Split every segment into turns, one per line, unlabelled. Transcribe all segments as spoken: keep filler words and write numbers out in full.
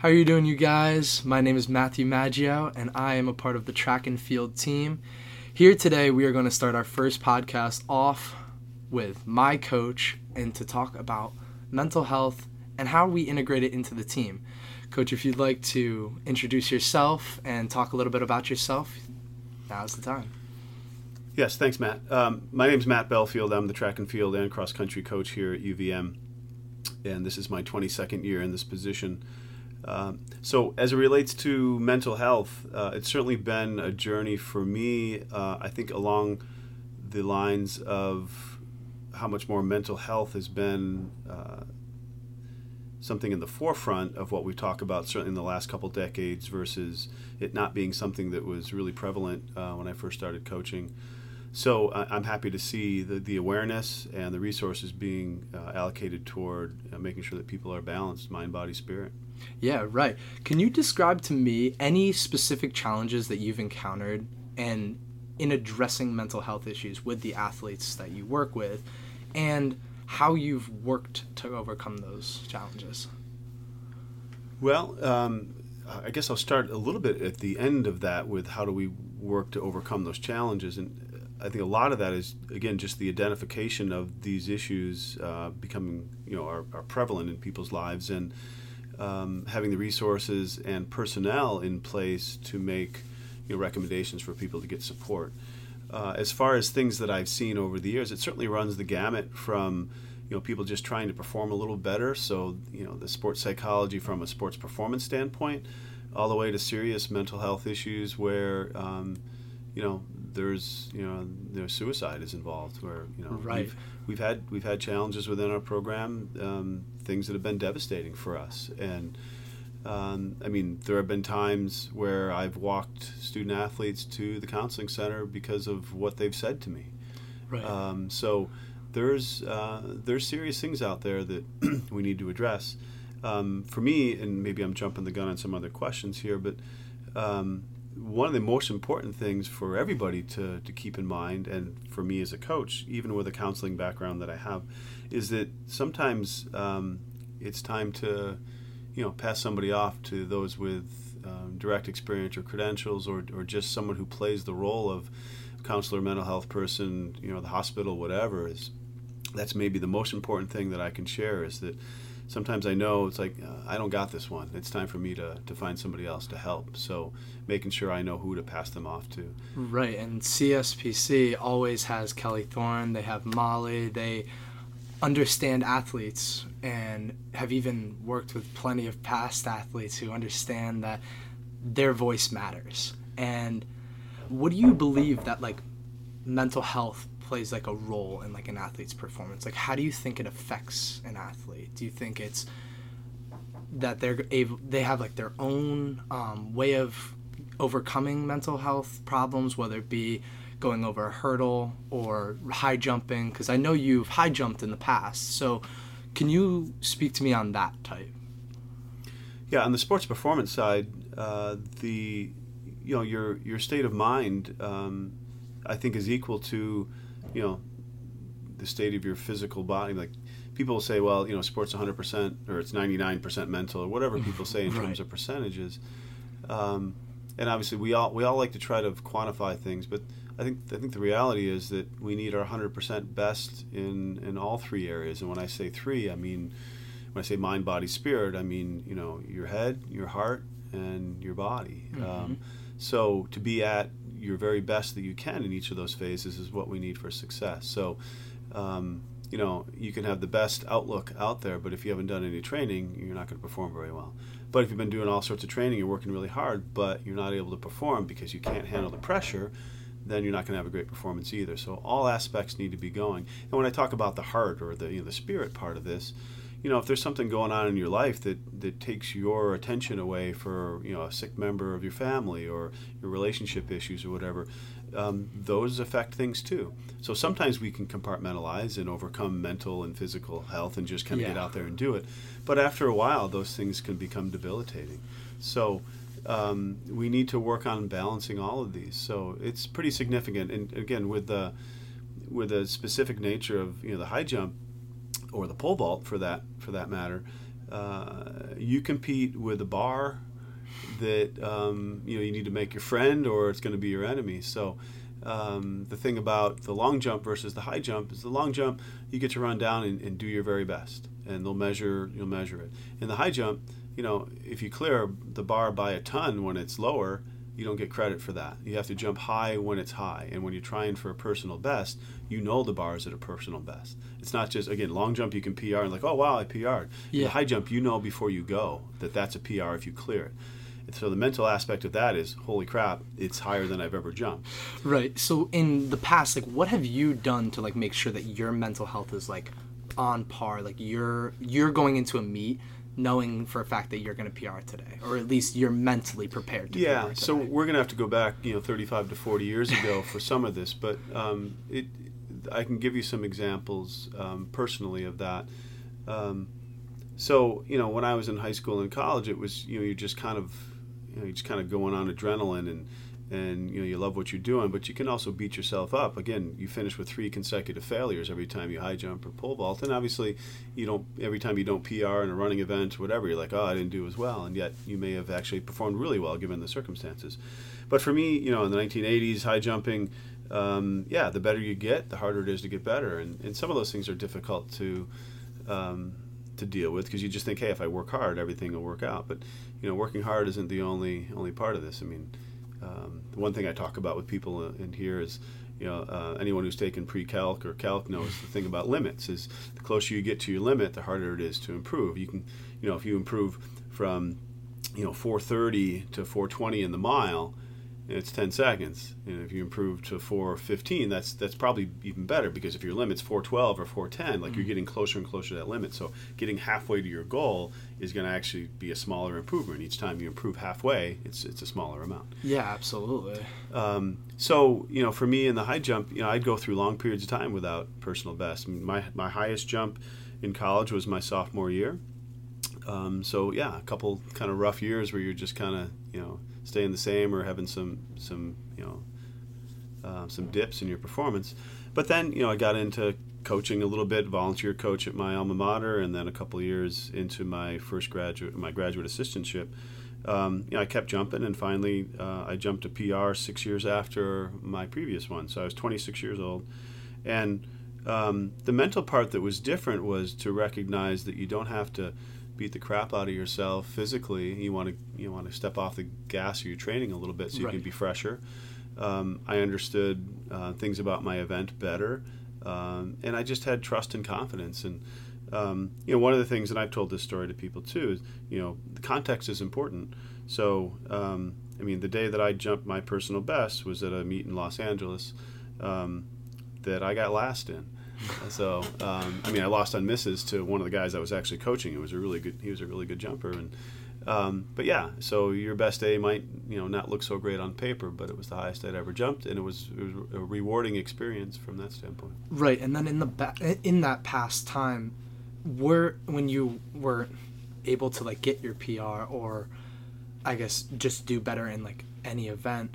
How are you doing, you guys? My name is Matthew Maggio, and I am a part of the track and field team. Here today, we are going to start our first podcast off with my coach and to talk about mental health and how we integrate it into the team. Coach, if you'd like to introduce yourself and talk a little bit about yourself, now's the time.
Yes, thanks, Matt. Um, my name is Matt Belfield. I'm the track and field and cross country coach here at U V M, and this is my twenty-second year in this position. Um, so as it relates to mental health, uh, it's certainly been a journey for me, uh, I think along the lines of how much more mental health has been uh, something in the forefront of what we talk about, certainly in the last couple decades, versus it not being something that was really prevalent uh, when I first started coaching. So uh, I'm happy to see the, the awareness and the resources being uh, allocated toward uh, making sure that people are balanced, mind, body, spirit.
Yeah, right. Can you describe to me any specific challenges that you've encountered and in addressing mental health issues with the athletes that you work with, and how you've worked to overcome those challenges?
Well, um, I guess I'll start a little bit at the end of that with how do we work to overcome those challenges. And I think a lot of that is, again, just the identification of these issues uh, becoming, you know, are, are prevalent in people's lives, and Um, having the resources and personnel in place to make, you know, recommendations for people to get support. Uh, as far as things that I've seen over the years, it certainly runs the gamut from, you know, people just trying to perform a little better. So, you know, the sports psychology from a sports performance standpoint, all the way to serious mental health issues where, um, you know, there's, you know, there's suicide is involved. Where, you know,
right.
we've we've had we've had challenges within our program, um, things that have been devastating for us. And um, I mean, there have been times where I've walked student athletes to the counseling center because of what they've said to me.
Right.
Um, so there's uh, there's serious things out there that we need to address. Um, for me, and maybe I'm jumping the gun on some other questions here, but um, one of the most important things for everybody to, to keep in mind, and for me as a coach, even with a counseling background that I have, is that sometimes um, it's time to, you know, pass somebody off to those with um, direct experience or credentials, or, or just someone who plays the role of counselor, mental health person, you know, the hospital, whatever. Is that's maybe the most important thing that I can share, is that sometimes I know it's like, uh, I don't got this one. It's time for me to, to find somebody else to help. So making sure I know who to pass them off to.
Right, and C S P C always has Kelly Thorne, they have Molly, they understand athletes and have even worked with plenty of past athletes who understand that their voice matters. And what do you believe that, like, mental health plays like a role in like an athlete's performance? Like, how do you think it affects an athlete? Do you think it's that they're able, they have like their own um, way of overcoming mental health problems, whether it be going over a hurdle or high jumping? Because I know you've high jumped in the past, so can you speak to me on that type?
Yeah, on the sports performance side, uh, the you know your your state of mind, um, I think, is equal to, you know, the state of your physical body. Like, people will say, well, you know, sports one hundred percent or it's ninety-nine percent mental, or whatever people say in
right.
terms of percentages. Um, and obviously we all we all like to try to quantify things, but I think I think the reality is that we need our one hundred percent best in, in all three areas. And when I say three, I mean, when I say mind, body, spirit, I mean, you know, your head, your heart, and your body.
Mm-hmm.
Um, so to be at your very best that you can in each of those phases is what we need for success. So, um, you know, you can have the best outlook out there, but if you haven't done any training, you're not going to perform very well. But if you've been doing all sorts of training, you're working really hard, but you're not able to perform because you can't handle the pressure, then you're not going to have a great performance either. So all aspects need to be going. And when I talk about the heart, or the, you know, the spirit part of this, you know, if there's something going on in your life that, that takes your attention away for, you know, a sick member of your family, or your relationship issues or whatever, um, those affect things too. So sometimes we can compartmentalize and overcome mental and physical health and just kind of
Yeah.
get out there and do it. But after a while, those things can become debilitating. So um, we need to work on balancing all of these. So it's pretty significant. And again, with the with the specific nature of, you know, the high jump, or the pole vault for that for that matter, uh, you compete with a bar that um, you know you need to make your friend or it's going to be your enemy. So um, the thing about the long jump versus the high jump is the long jump you get to run down and, and do your very best, and they'll measure you'll measure it. In the high jump, you know if you clear the bar by a ton when it's lower, you don't get credit for that. You have to jump high when it's high, and when you're trying for a personal best, you know the bar is at a personal best. It's not just, again, long jump you can P R and like, oh wow, I P R'd.
Yeah.
In the high jump, you know before you go that that's a P R if you clear it. And so the mental aspect of that is, holy crap, it's higher than I've ever jumped.
Right. So in the past, like, what have you done to like make sure that your mental health is like on par? Like you're you're going into a meet knowing for a fact that you're going to P R today, or at least you're mentally prepared to
yeah,
P R today.
So we're going to have to go back, you know, thirty-five to forty years ago for some of this, but um, it, I can give you some examples um, personally of that. Um, so, you know, when I was in high school and college, it was, you know, you're just kind of, you know, you're just kind of going on adrenaline and, and, you know, you love what you're doing, but you can also beat yourself up. Again, you finish with three consecutive failures every time you high jump or pole vault, and obviously you don't, every time you don't P R in a running event or whatever, you're like, oh, I didn't do as well, and yet you may have actually performed really well given the circumstances. But for me, you know, in the nineteen eighties, high jumping, um, yeah, the better you get, the harder it is to get better, and, and some of those things are difficult to um, to deal with because you just think, hey, if I work hard, everything will work out. But you know, working hard isn't the only only part of this. I mean, um, the one thing I talk about with people in here is, you know, uh, anyone who's taken pre-calc or calc knows the thing about limits is the closer you get to your limit, the harder it is to improve. You can, you know, if you improve from, you know, four thirty to four twenty in the mile, it's ten seconds. And if you improve to four fifteen, that's that's probably even better because if your limit's four twelve or four ten, like mm-hmm. you're getting closer and closer to that limit. So getting halfway to your goal is going to actually be a smaller improvement. Each time you improve halfway, it's it's a smaller amount.
Yeah, absolutely.
Um, so, you know, for me in the high jump, you know, I'd go through long periods of time without personal best. I mean, my, my highest jump in college was my sophomore year. Um, so, yeah, a couple kind of rough years where you're just kind of, you know, staying the same or having some, some you know, uh, some dips in your performance. But then, you know, I got into coaching a little bit, volunteer coach at my alma mater, and then a couple of years into my first graduate, my graduate assistantship, um, you know, I kept jumping, and finally uh, I jumped a P R six years after my previous one. So I was twenty-six years old. And um, the mental part that was different was to recognize that you don't have to beat the crap out of yourself physically. You want to you want to step off the gas of your training a little bit so you right. can be fresher. Um, I understood uh, things about my event better, um, and I just had trust and confidence. And um, you know, one of the things, and I've told this story to people too, is you know the context is important. So um, I mean, the day that I jumped my personal best was at a meet in Los Angeles um, that I got last in. So, um, I mean, I lost on misses to one of the guys I was actually coaching. It was a really good. He was a really good jumper, and um, but yeah. So your best day might, you know, not look so great on paper, but it was the highest I'd ever jumped, and it was it was a rewarding experience from that standpoint.
Right, and then in the ba- in that past time, were when you were able to like get your P R or, I guess, just do better in like any event.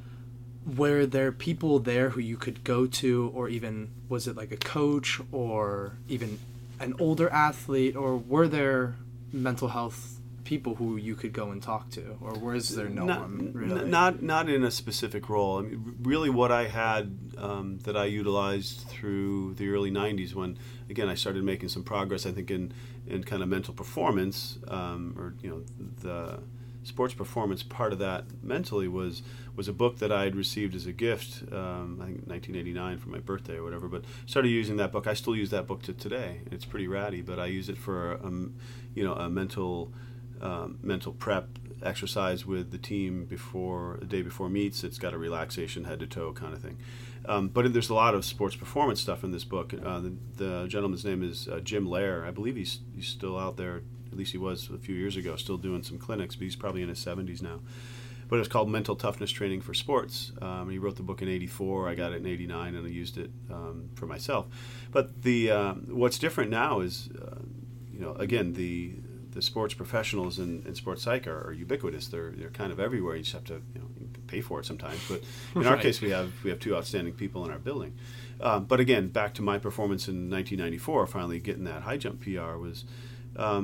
Were there people there who you could go to, or even was it like a coach or even an older athlete, or were there mental health people who you could go and talk to, or was there no
not,
one really?
N- not not in a specific role. I mean, really what I had um, that I utilized through the early nineties when, again, I started making some progress, I think, in, in kind of mental performance, um, or, you know, the sports performance part of that mentally was was a book that I had received as a gift, um, I think nineteen eighty-nine for my birthday or whatever, but started using that book. I still use that book to today. It's pretty ratty, but I use it for, um, you know, a mental um, mental prep exercise with the team before, the day before meets. It's got a relaxation head to toe kind of thing. Um, but there's a lot of sports performance stuff in this book. Uh, the, the gentleman's name is uh, Jim Lair. I believe he's he's still out there. At least he was a few years ago, still doing some clinics, but he's probably in his seventies now. But it was called Mental Toughness Training for Sports. Um, he wrote the book in eighty-four. I got it in eighty-nine, and I used it um, for myself. But the um, what's different now is, uh, you know, again, the the sports professionals in, in sports psych are, are ubiquitous. They're they're kind of everywhere. You just have to, you know, you can pay for it sometimes. But in right. our case, we have we have two outstanding people in our building. Um, but again, back to my performance in nineteen ninety-four, finally getting that high jump P R was. Um,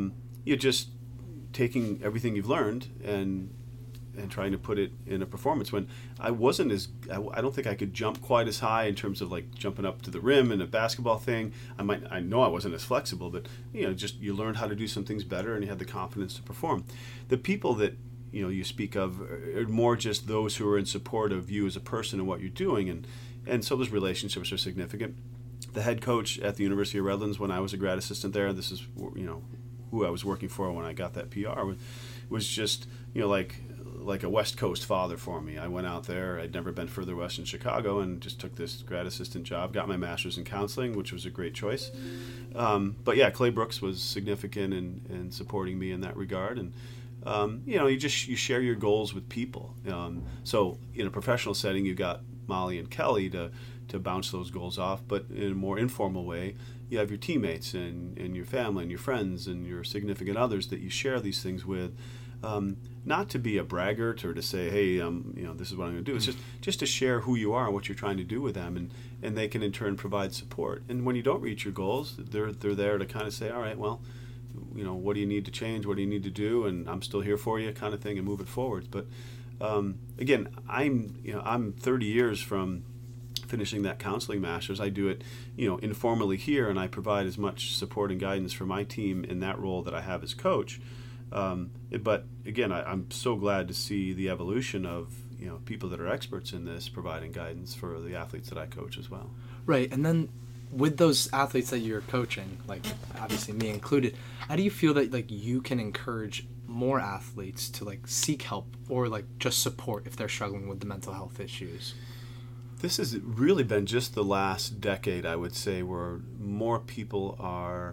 you're just taking everything you've learned and and trying to put it in a performance. When I wasn't as, I, I don't think I could jump quite as high in terms of like jumping up to the rim in a basketball thing. I might, I know I wasn't as flexible, but you know, just you learned how to do some things better and you had the confidence to perform. The people that, you know, you speak of are more just those who are in support of you as a person and what you're doing. And, and so those relationships are significant. The head coach at the University of Redlands, when I was a grad assistant there, this is, you know, who I was working for when I got that P R, was, was just, you know, like, like a West Coast father for me. I went out there. I'd never been further west in Chicago and just took this grad assistant job, got my master's in counseling, which was a great choice. Um, but yeah, Clay Brooks was significant in, in supporting me in that regard. And, um, you know, you just, you share your goals with people. Um, so in a professional setting, you got Molly and Kelly to, to bounce those goals off, but in a more informal way, you have your teammates and, and your family and your friends and your significant others that you share these things with. Um, not to be a braggart or to say, hey, um, you know, this is what I'm going to do. It's just just to share who you are and what you're trying to do with them, and, and they can in turn provide support. And when you don't reach your goals, they're they're there to kind of say, all right, well, you know, what do you need to change? What do you need to do? And I'm still here for you, kind of thing, and move it forward. But um, again, I'm you know I'm thirty years from finishing that counseling master's. I do it, you know, informally here, and I provide as much support and guidance for my team in that role that I have as coach. Um, but again, I, I'm so glad to see the evolution of, you know, people that are experts in this providing guidance for the athletes that I coach as well.
Right. And then with those athletes that you're coaching, like obviously me included, how do you feel that like you can encourage more athletes to like seek help or like just support if they're struggling with the mental health issues?
This has really been just the last decade, I would say, where more people are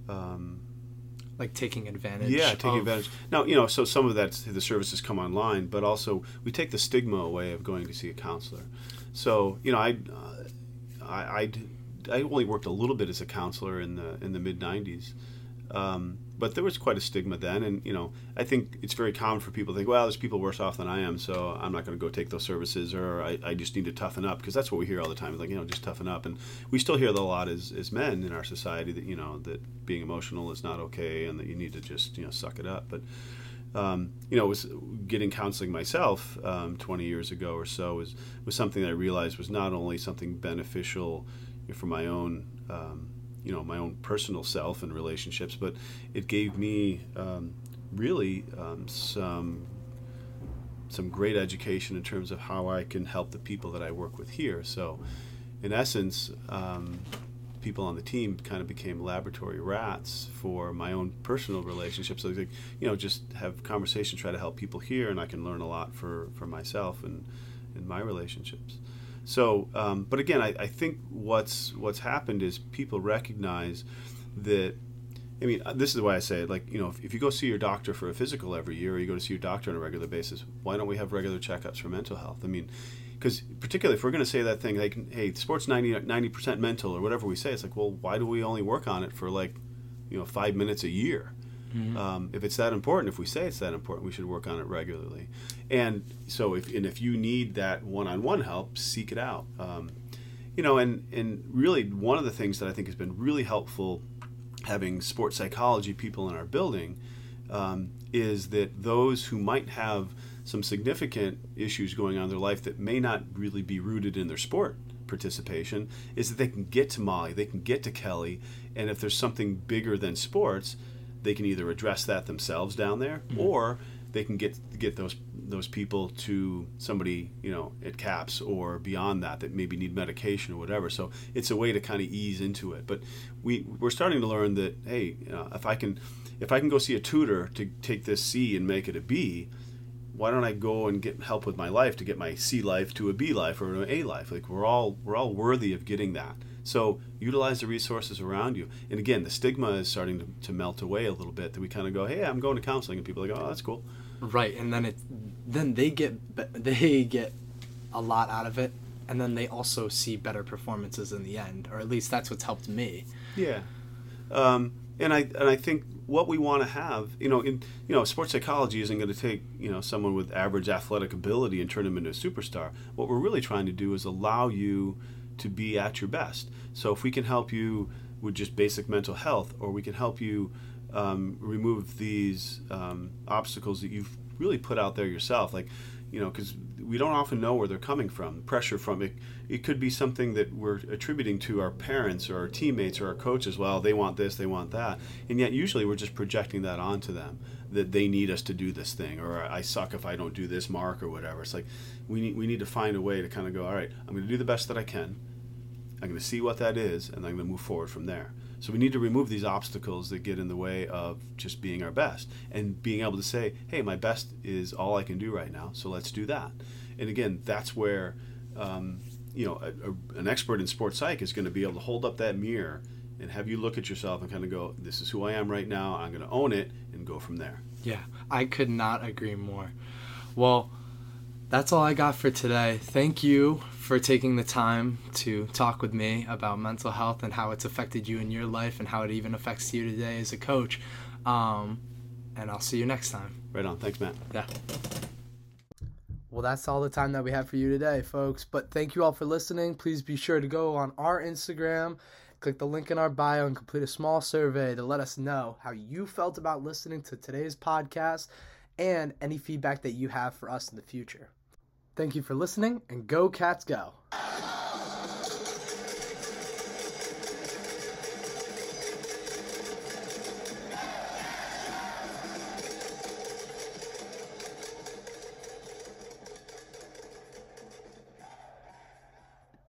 um,
like taking advantage.
Yeah, taking
of...
advantage. Now, you know, so some of that's the services come online, but also we take the stigma away of going to see a counselor. So, you know, I, uh, I, I, I only worked a little bit as a counselor in the in the mid nineties, um, but there was quite a stigma then, and you know, I think it's very common for people to think, well, there's people worse off than I am, so I'm not going to go take those services, or I, I just need to toughen up, because that's what we hear all the time, like, you know, just toughen up. And we still hear that a lot as, as men in our society, that, you know, that being emotional is not okay and that you need to just, you know, suck it up. But um, you know, was getting counseling myself um, twenty years ago or so was was something that I realized was not only something beneficial for my own um, you know, my own personal self and relationships, but it gave me um, really um, some some great education in terms of how I can help the people that I work with here. So, in essence, um, people on the team kind of became laboratory rats for my own personal relationships. So, like, you know, just have conversations, try to help people here, and I can learn a lot for, for myself and in my relationships. So, um, but again, I, I think what's what's happened is people recognize that, I mean, this is the way I say it, like, you know, if, if you go see your doctor for a physical every year, or you go to see your doctor on a regular basis, why don't we have regular checkups for mental health? I mean, because particularly if we're going to say that thing, like, hey, sport's ninety percent mental, or whatever we say, it's like, well, why do we only work on it for, like, you know, five minutes a year? Mm-hmm. Um, if it's that important, if we say it's that important, we should work on it regularly. And so if and if you need that one-on-one help, seek it out. Um, you know, and, and really one of the things that I think has been really helpful having sports psychology people in our building um, is that those who might have some significant issues going on in their life that may not really be rooted in their sport participation, is that they can get to Molly, they can get to Kelly, and if there's something bigger than sports, they can either address that themselves down there, mm-hmm. or they can get get those those people to somebody, you know, at CAPS or beyond that that maybe need medication or whatever. So it's a way to kind of ease into it. But we we're starting to learn that, hey, you know, if I can if I can go see a tutor to take this C and make it a B, why don't I go and get help with my life to get my C life to a B life or an A life? Like, we're all we're all worthy of getting that. So utilize the resources around you. And again, the stigma is starting to, to melt away a little bit, that we kind of go, hey, I'm going to counseling, and people are like, oh, that's cool.
Right, and then it then they get they get a lot out of it, and then they also see better performances in the end, or at least that's what's helped me.
Yeah, um, and I and I think what we want to have, you know, in you know, sports psychology isn't going to take, you know, someone with average athletic ability and turn them into a superstar. What we're really trying to do is allow you to be at your best. So if we can help you with just basic mental health, or we can help you um, remove these um, obstacles that you've really put out there yourself. Like, you know, because we don't often know where they're coming from. Pressure from it. It could be something that we're attributing to our parents or our teammates or our coaches. Well, they want this, they want that. And yet usually we're just projecting that onto them, that they need us to do this thing, or I suck if I don't do this mark or whatever. It's like we need, we need to find a way to kind of go, all right, I'm going to do the best that I can. I'm going to see what that is, and I'm going to move forward from there. So we need to remove these obstacles that get in the way of just being our best and being able to say, hey, my best is all I can do right now, so let's do that. And again, that's where um, you know a, a, an expert in sports psych is going to be able to hold up that mirror and have you look at yourself and kind of go, this is who I am right now, I'm going to own it, and go from there.
Yeah, I could not agree more. Well, that's all I got for today. Thank you for taking the time to talk with me about mental health and how it's affected you in your life and how it even affects you today as a coach. Um, and I'll see you next time.
Right on. Thanks, Matt.
Yeah. Well, that's all the time that we have for you today, folks. But thank you all for listening. Please be sure to go on our Instagram, click the link in our bio, and complete a small survey to let us know how you felt about listening to today's podcast and any feedback that you have for us in the future. Thank you for listening, and go Cats go!